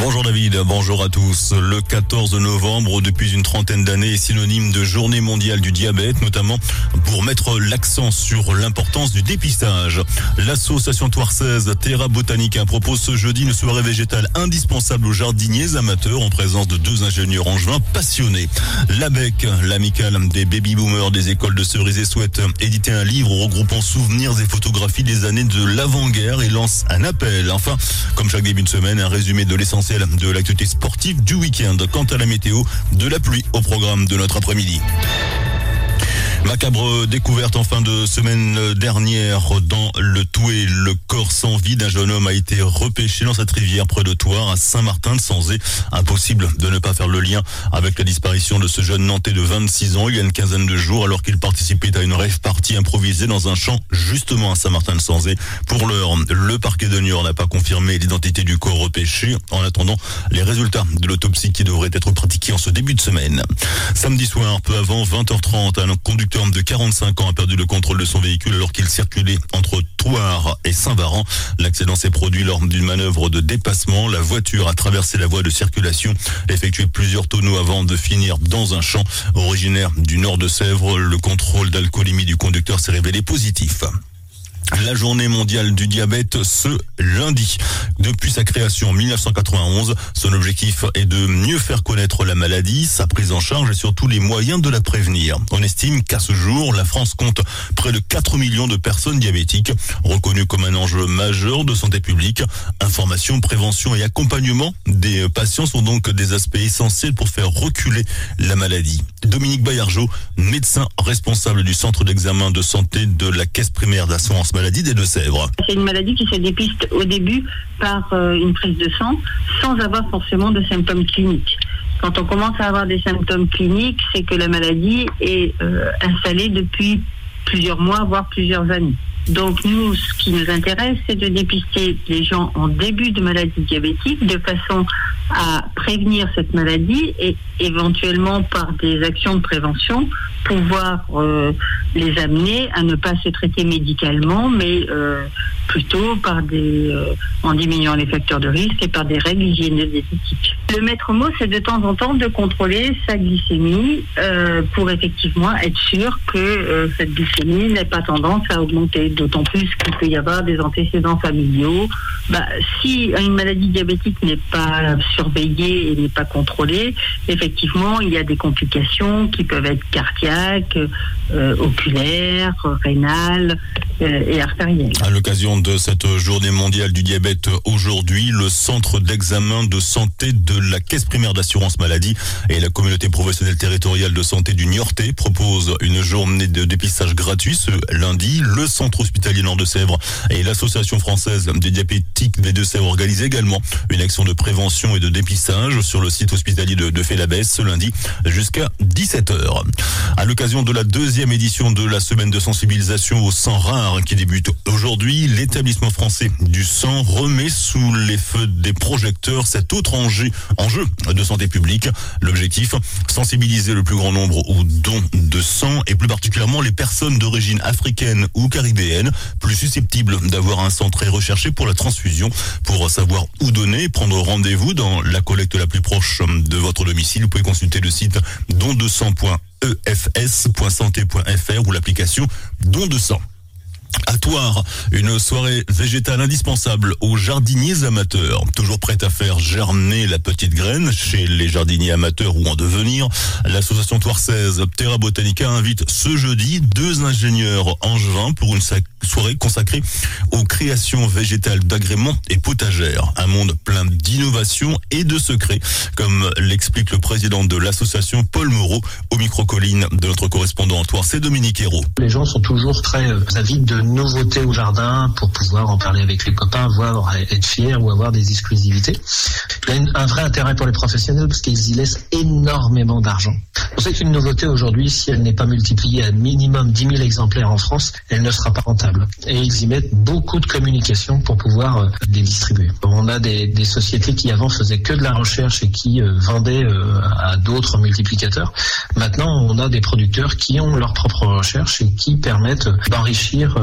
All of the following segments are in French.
Bonjour David, bonjour à tous. Le 14 novembre, depuis une trentaine d'années, est synonyme de journée mondiale du diabète, notamment pour mettre l'accent sur l'importance du dépistage. L'association Thouarsaise Terra Botanica propose ce jeudi une soirée végétale indispensable aux jardiniers amateurs en présence de 2 ingénieurs angevins passionnés. L'ABEC, l'amicale des baby-boomers des écoles de Cerizay, souhaite éditer un livre regroupant souvenirs et photographies des années de l'avant-guerre et lance un appel. Enfin, comme chaque début de semaine, un résumé de l'essentiel de l'actualité sportive du week-end. Quant à la météo, de la pluie au programme de notre après-midi. Macabre découverte en fin de semaine dernière dans le Touet. Le corps sans vie d'un jeune homme a été repêché dans cette rivière près de Thouars à Saint-Martin-de-Sanzé. Impossible de ne pas faire le lien avec la disparition de ce jeune Nantais de 26 ans il y a une quinzaine de jours alors qu'il participait à une rave party improvisée dans un champ justement à Saint-Martin-de-Sanzé. Pour l'heure, le parquet de Niort n'a pas confirmé l'identité du corps repêché. En attendant les résultats de l'autopsie qui devrait être pratiquée en ce début de semaine. Samedi soir, peu avant 20h30, un conducteur de 45 ans a perdu le contrôle de son véhicule alors qu'il circulait entre Thouars et Saint-Varan. L'accident s'est produit lors d'une manœuvre de dépassement. La voiture a traversé la voie de circulation, effectué plusieurs tonneaux avant de finir dans un champ. Originaire du nord de Sèvres, le contrôle d'alcoolémie du conducteur s'est révélé positif. La journée mondiale du diabète ce lundi. Depuis sa création en 1991, son objectif est de mieux faire connaître la maladie, sa prise en charge et surtout les moyens de la prévenir. On estime qu'à ce jour, la France compte près de 4 millions de personnes diabétiques, reconnues comme un enjeu majeur de santé publique. Information, prévention et accompagnement des patients sont donc des aspects essentiels pour faire reculer la maladie. Dominique Bayargeau, médecin responsable du centre d'examen de santé de la Caisse primaire d'assurance maladie des Deux-Sèvres. C'est une maladie qui se dépiste au début par une prise de sang sans avoir forcément de symptômes cliniques. Quand on commence à avoir des symptômes cliniques, c'est que la maladie est installée depuis plusieurs mois, voire plusieurs années. Donc nous, ce qui nous intéresse, c'est de dépister les gens en début de maladie diabétique de façon à prévenir cette maladie et éventuellement par des actions de prévention pouvoir les amener à ne pas se traiter médicalement, mais plutôt par en diminuant les facteurs de risque et par des règles hygiéno-diététiques. Le maître mot, c'est de temps en temps de contrôler sa glycémie pour effectivement être sûr que cette glycémie n'ait pas tendance à augmenter. D'autant plus qu'il peut y avoir des antécédents familiaux. Si une maladie diabétique n'est pas surveillée et n'est pas contrôlée, effectivement, il y a des complications qui peuvent être cardiaques, oculaires, rénales et artérielles. À l'occasion de cette journée mondiale du diabète aujourd'hui, le centre d'examen de santé de la Caisse primaire d'assurance maladie et la communauté professionnelle territoriale de santé du Niortais propose une journée de dépistage gratuit ce lundi. Le centre hospitalier Nord de Sèvres et l'association française des diabétiques des Deux-Sèvres organisent également une action de prévention et de dépistage sur le site hospitalier de Félabès ce lundi jusqu'à 17h. À l'occasion de la 2e édition de la semaine de sensibilisation au sang rare qui débute aujourd'hui, l'établissement français du sang remet sous les feux des projecteurs cet autre enjeu de santé publique. L'objectif, sensibiliser le plus grand nombre aux dons de sang et plus particulièrement les personnes d'origine africaine ou caribéenne, plus susceptibles d'avoir un sang très recherché pour la transfusion. Pour savoir où donner, prendre rendez-vous dans la collecte la plus proche de votre domicile, vous pouvez consulter le site dondesang.efs.santé.fr ou l'application Don de sang. À Thouars, une soirée végétale indispensable aux jardiniers amateurs. Toujours prête à faire germer la petite graine chez les jardiniers amateurs ou en devenir, l'association Thouarsaise Terra Botanica invite ce jeudi 2 ingénieurs angevins pour une soirée consacrée aux créations végétales d'agréments et potagères. Un monde plein d'innovations et de secrets, comme l'explique le président de l'association Paul Moreau au micro-colline de notre correspondant en Thouars, c'est Dominique Hérault. Les gens sont toujours très avides de nouveautés au jardin pour pouvoir en parler avec les copains, voire être fiers ou avoir des exclusivités. Il y a un vrai intérêt pour les professionnels parce qu'ils y laissent énormément d'argent. On sait qu'une nouveauté aujourd'hui, si elle n'est pas multipliée à minimum 10 000 exemplaires en France, elle ne sera pas rentable. Et ils y mettent beaucoup de communication pour pouvoir les distribuer. On a des sociétés qui avant faisaient que de la recherche et qui vendaient à d'autres multiplicateurs. Maintenant, on a des producteurs qui ont leur propre recherche et qui permettent d'enrichir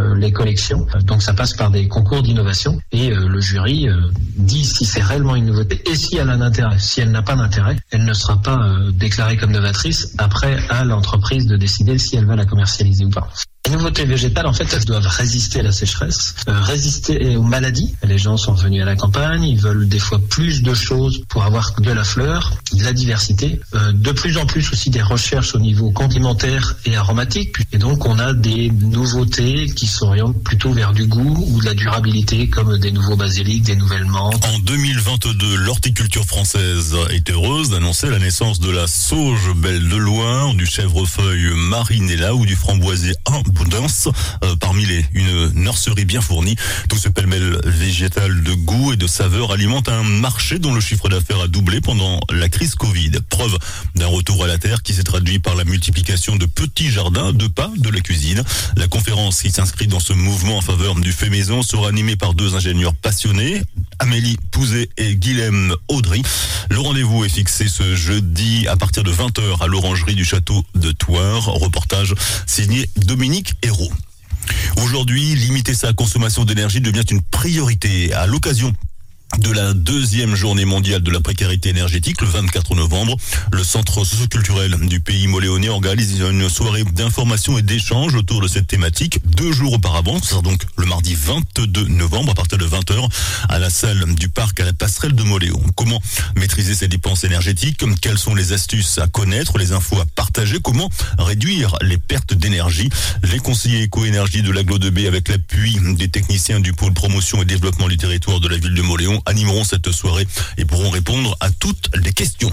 les collections. Donc ça passe par des concours d'innovation et le jury dit si c'est réellement une nouveauté et si elle a un intérêt. Si elle n'a pas d'intérêt, elle ne sera pas déclarée comme novatrice. Après, à l'entreprise de décider si elle va la commercialiser ou pas. Les nouveautés végétales, en fait, elles doivent résister à la sécheresse, résister aux maladies. Les gens sont venus à la campagne, ils veulent des fois plus de choses pour avoir de la fleur, de la diversité. De plus en plus aussi des recherches au niveau condimentaire et aromatique. Et donc, on a des nouveautés qui s'orientent plutôt vers du goût ou de la durabilité, comme des nouveaux basiliques, des nouvelles menthes. En 2022, l'horticulture française est heureuse d'annoncer la naissance de la sauge belle de Loire, du chèvrefeuille marinella ou du framboisier abondance, parmi une nurserie bien fournie. Tout ce pêle-mêle végétal de goût et de saveur alimente un marché dont le chiffre d'affaires a doublé pendant la crise Covid. Preuve d'un retour à la terre qui s'est traduit par la multiplication de petits jardins, de pas de la cuisine. La conférence qui s'inscrit dans ce mouvement en faveur du fait maison sera animée par deux ingénieurs passionnés, Amélie Pouzet et Guilhem Audry. Le rendez-vous est fixé ce jeudi à partir de 20h à l'orangerie du château de Thouars. Reportage signé Dominique Hérault. Aujourd'hui, limiter sa consommation d'énergie devient une priorité. À l'occasion de la deuxième journée mondiale de la précarité énergétique, le 24 novembre, le centre socioculturel du Pays Moléonais organise une soirée d'information et d'échange autour de cette thématique 2 jours auparavant. Ce sera donc le mardi 22 novembre à partir de 20h à la salle du parc à la passerelle de Moléon. Comment maîtriser ses dépenses énergétiques? Quelles sont les astuces à connaître, les infos à partager? Comment réduire les pertes d'énergie? Les conseillers éco-énergie de l'Agglo de B, avec l'appui des techniciens du pôle promotion et développement du territoire de la ville de Moléon, animeront cette soirée et pourront répondre à toutes les questions.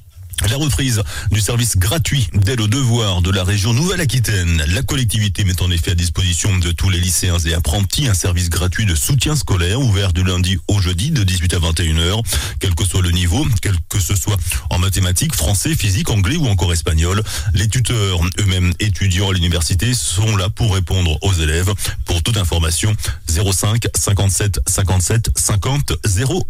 La reprise du service gratuit d'aide aux devoirs de la région Nouvelle-Aquitaine. La collectivité met en effet à disposition de tous les lycéens et apprentis un service gratuit de soutien scolaire ouvert du lundi au jeudi de 18 à 21h, quel que soit le niveau, quel que ce soit en mathématiques, français, physique, anglais ou encore espagnol. Les tuteurs, eux-mêmes étudiants à l'université, sont là pour répondre aux élèves. Pour toute information, 05 57 57 50 00.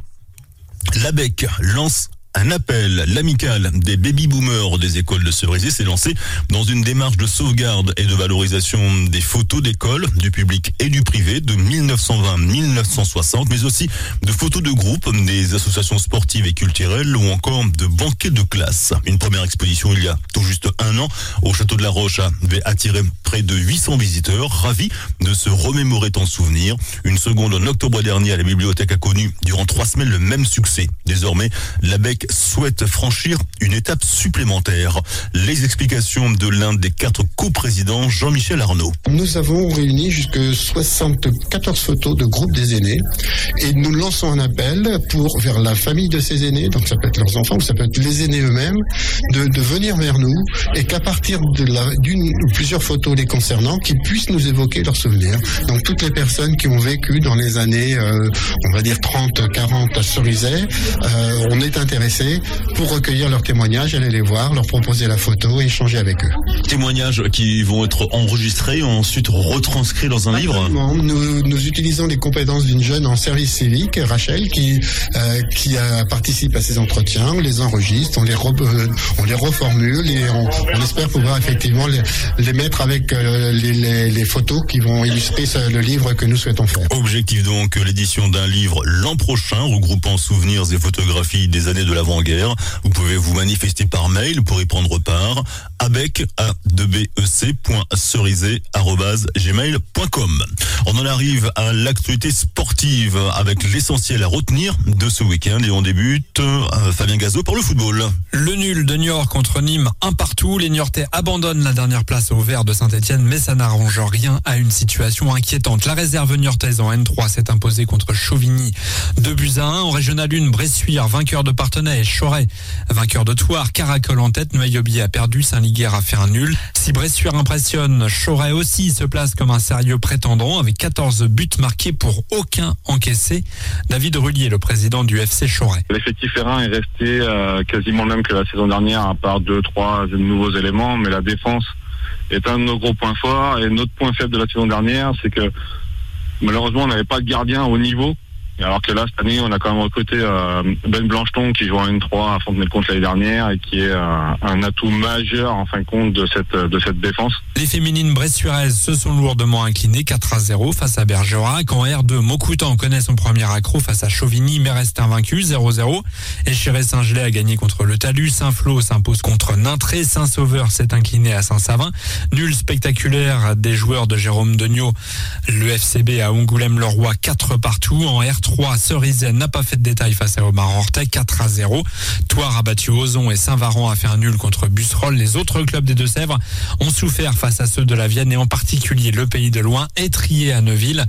L'ABEC lance un appel. L'amicale des baby-boomers des écoles de Cerisay s'est lancée dans une démarche de sauvegarde et de valorisation des photos d'école, du public et du privé de 1920-1960, mais aussi de photos de groupe, des associations sportives et culturelles ou encore de banquets de classe. Une première exposition il y a tout juste 1 an au château de la Roche avait attiré près de 800 visiteurs, ravis de se remémorer en souvenir. Une seconde en octobre dernier à la bibliothèque a connu durant 3 semaines le même succès. Désormais, l'ABEC souhaite franchir une étape supplémentaire. Les explications de l'un des 4 coprésidents, Jean-Michel Arnaud. Nous avons réuni jusque 74 photos de groupes des aînés et nous lançons un appel vers la famille de ces aînés, donc ça peut être leurs enfants ou ça peut être les aînés eux-mêmes, de venir vers nous et qu'à partir d'une ou plusieurs photos les concernant, qu'ils puissent nous évoquer leurs souvenirs. Donc toutes les personnes qui ont vécu dans les années, on va dire 30, 40 à Cerisay, on est intéressés pour recueillir leurs témoignages, aller les voir, leur proposer la photo et échanger avec eux. Témoignages qui vont être enregistrés et ensuite retranscrits dans un livre. Nous utilisons les compétences d'une jeune en service civique, Rachel, qui participe à ces entretiens. On les enregistre, on les reformule et on espère pouvoir effectivement les mettre avec les photos qui vont illustrer le livre que nous souhaitons faire. Objectif donc, l'édition d'un livre l'an prochain regroupant souvenirs et photographies des années de l'avant-guerre. Vous pouvez vous manifester par mail pour y prendre part. abec@cerisay@gmail.com. On en arrive à l'actualité sportive avec l'essentiel à retenir de ce week-end et on débute Fabien Gazot par le football. Le nul de Niort contre Nîmes, 1-1. Les Niortais abandonnent la dernière place au Vert de Saint-Etienne, mais ça n'arrange rien à une situation inquiétante. La réserve niortaise en N3 s'est imposée contre Chauvigny 2-1. En Régional 1, Bressuire, vainqueur de Parthenay, et Choret, vainqueur de Thouars, Caracol en tête. Noyaubier a perdu, Saint-Liguerre a fait un nul. Si Bressuire impressionne, Choret aussi se place comme un sérieux prétendant avec 14 buts marqués pour aucun encaissé. David Rullier, le président du FC Choret. L'effectif terrain est resté quasiment le même que la saison dernière, à part 2-3 nouveaux éléments, mais la défense est un de nos gros points forts. Et notre point faible de la saison dernière, c'est que malheureusement on n'avait pas de gardien au niveau Alors que là, cette année, on a quand même recruté Ben Blancheton qui joue en N3 à Fontenay-le-Comte l'année dernière et qui est un atout majeur en fin de compte de cette défense. Les féminines bressuiraises se sont lourdement inclinées 4-0 face à Bergerac. En R2, Maucoutan connaît son premier accro face à Chauvigny mais reste invaincu 0-0. Échiré-Saint-Gelais a gagné contre le Talus. Saint-Flour s'impose contre Nintré. Saint-Sauveur s'est incliné à Saint-Savin. Nul spectaculaire des joueurs de Jérôme Degnaud. Le FCB à Angoulême-le-Roi 4-partout. En R3, Cerizay n'a pas fait de détail face à Auxerre-Orthez 4-0. Thouars a battu Ozon et Saint-Varan a fait un nul contre Busserolles. Les autres clubs des Deux-Sèvres ont souffert face à ceux de la Vienne et en particulier le Pays de Loing, étrié à Neuville.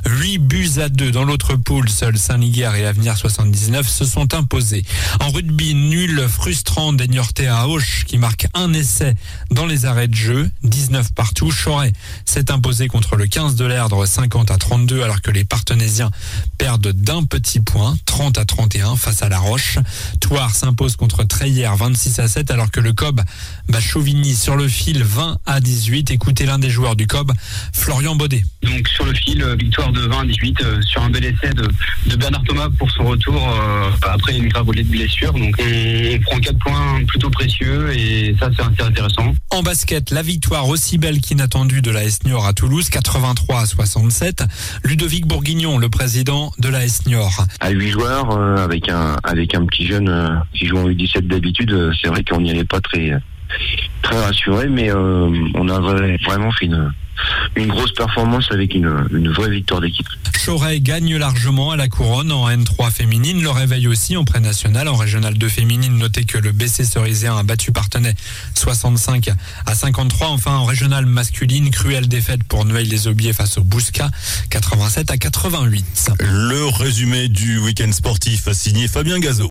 8-2 dans l'autre poule. Seuls Saint-Liguerre et Avenir 79 se sont imposés. En rugby, nul frustrant des Niortais à Auch qui marque un essai dans les arrêts de jeu. 19 partout. Choret s'est imposé contre le 15 de l'Erdre 50-32 alors que les Partenaisiens perdent d'un petit point 30-31 face à La Roche. Thouars s'impose contre Treillère 26-7 alors que le COB bat Chauvigny sur le fil 20-18. Écoutez l'un des joueurs du COB, Florian Baudet. Donc sur le fil, victoire de 20-18 sur un bel essai de Bernard Thomas pour son retour après une grave volée de blessure. Donc on prend 4 points plutôt précieux et ça c'est assez intéressant. En basket, la victoire aussi belle qu'inattendue de l'AS Niort à Toulouse 83-67. Ludovic Bourguignon, le président de l'AS Niort. À 8 joueurs avec un petit jeune qui joue en U17 d'habitude, c'est vrai qu'on n'y allait pas très rassuré, mais on a vraiment fait une grosse performance avec une vraie victoire d'équipe. Choret gagne largement à la couronne en N3 féminine. Le réveil aussi en pré-national. En régional 2 féminine, notez que le BC Cerizéen a battu Partenay 65-53. Enfin, en régional masculine, cruelle défaite pour Noailles-les-Aubiers face au Bouscat 87-88. Le résumé du week-end sportif signé Fabien Gazot.